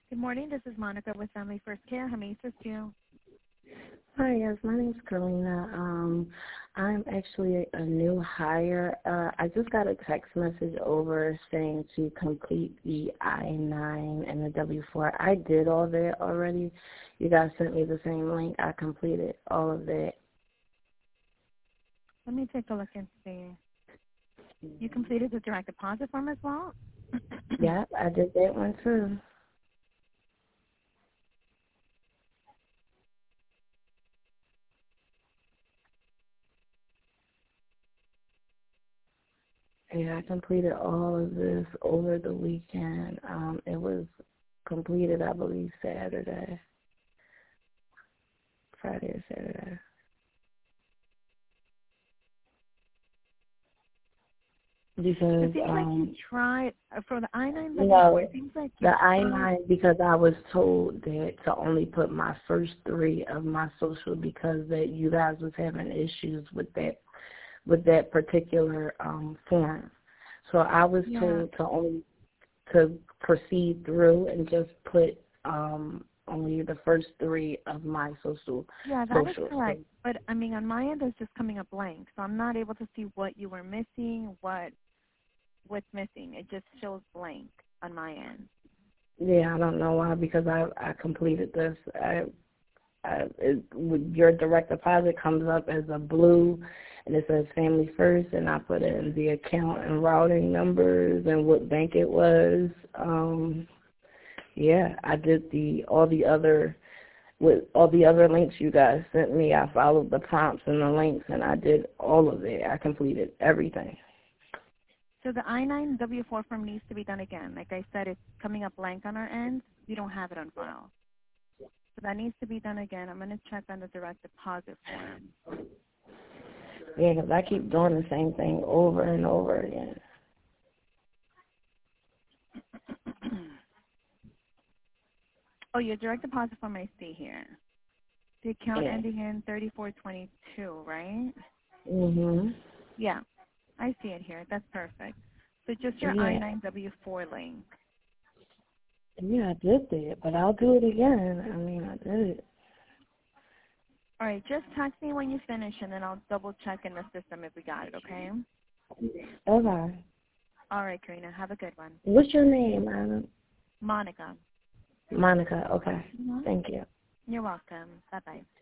Good morning. This is Monica with Family First Care. How may I assist you? Hi, yes, my name's Karina. I'm actually a new hire. I just got a text message over saying to complete the I-9 and the W-4. I did all that already. You guys sent me the same link. I completed all of that. Let me take a look and see. You completed the direct deposit form as well? Yeah, I did that one too. Yeah, I completed all of this over the weekend. It was completed, I believe, Friday or Saturday. Because It seems like you tried for the I-9 no, W-4. It seems like you the tried. I-9 because I was told that to only put my first three of my social because that you guys was having issues with that particular form. So I was told to proceed through and just put only the first three of my social. Yeah, that is correct. But I mean, on my end, it's just coming up blank, so I'm not able to see what you were missing, what's missing. It just shows blank on my end. Yeah, I don't know why because I completed this. Your direct deposit comes up as a blue, and it says Family First, and I put in the account and routing numbers and what bank it was. Yeah, I did all the other links you guys sent me. I followed the prompts and the links, and I did all of it. I completed everything. So the I-9 W-4 form needs to be done again. Like I said, it's coming up blank on our end. We don't have it on file. So that needs to be done again. I'm going to check on the direct deposit form. Yeah, because I keep doing the same thing over and over again. Oh, your direct deposit form I see here. The account ending in 3422, right? Mhm. Yeah, I see it here. That's perfect. So just your I-9 W-4 link. Yeah, I did that, but I'll do it again. I mean, I did it. All right, just text me when you finish, and then I'll double check in the system if we got it, okay? Okay. All right, Karina, have a good one. What's your name, Anna? Monica. Monica, okay. Thank you. You're welcome. Bye-bye.